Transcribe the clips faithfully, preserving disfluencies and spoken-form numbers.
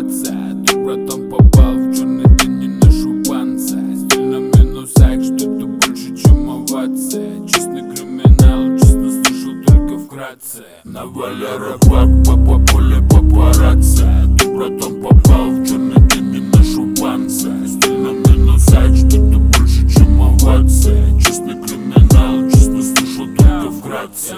вкратце. Ты, братан, попал в черный день, не ношу панца. Стиль на минусах, что ты больше, чем овация. Честный криминал, честно слышу только вкратце. На Валера Пак, папа поле папарацци. Ты, братан, попал в черный день, не ношу панца. Стиль на минусах, что ты больше, чем овация. Честный криминал, честно слышу только вкратце.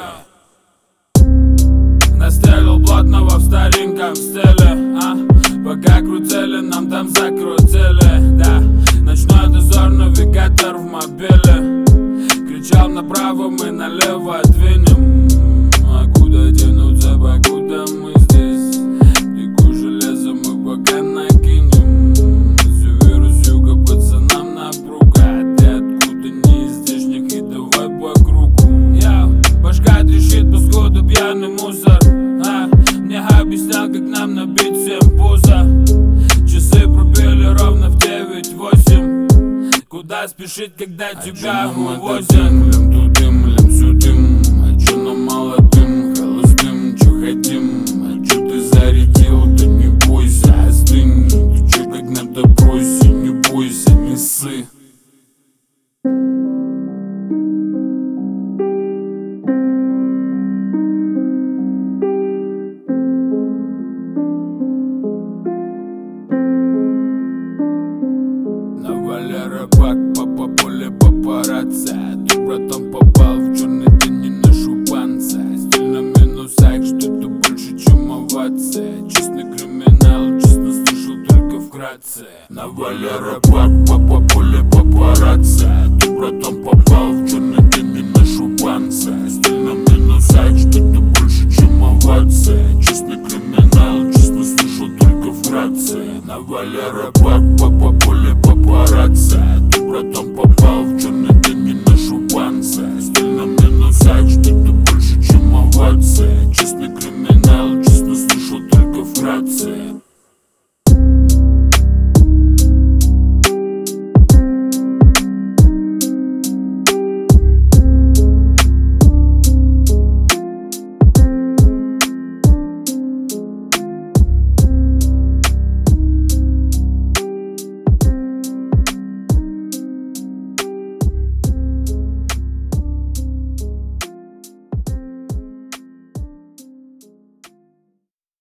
Настелил плотного в стареньком стиле, а? Пока крутили, нам там закрутили, да. Ночной дозор, навигатор в мобиле. Кричал направо, мы налево двинем. А куда денуться, покуда мы здесь? Реку железа мы пока накинем. Север с юга, пацанам напруга. Ты откуда не из здешних и давай по кругу. Я, башка трещит, поскольку пьяный мусор. А, мне объяснял, как нам набить всем пузо. Часы пробили ровно в девять восемь. Куда спешить, когда а тебя вывозят? Дымлем, тудым, сюдым. А чё нам молодым, холостым, чё хотим? А чё ты зарядил, да не бойся, остынь. Ты чё как на допросе, не бойся, не ссы. Валера Пак, папа поле папарацци. Ты, братан, попал в черный день, не ношу панца. Стиль на минусах, что ты больше, чем овация. Честный криминал, честно слышу только вкратце. На Валера Пак, папа поле папарацци. Ты, братан, попал в черный день, не ношу панца. Стиль на минусах, что ты больше, чем овация. Честный криминал, честно слышу только вкратце. На Валера Пак, папа поле папарацци. Ты, братан, попал в черный день, не ношу панца. Стиль на минусах, что ты больше, чем овация. Честный криминал, честно слышу только вкратце.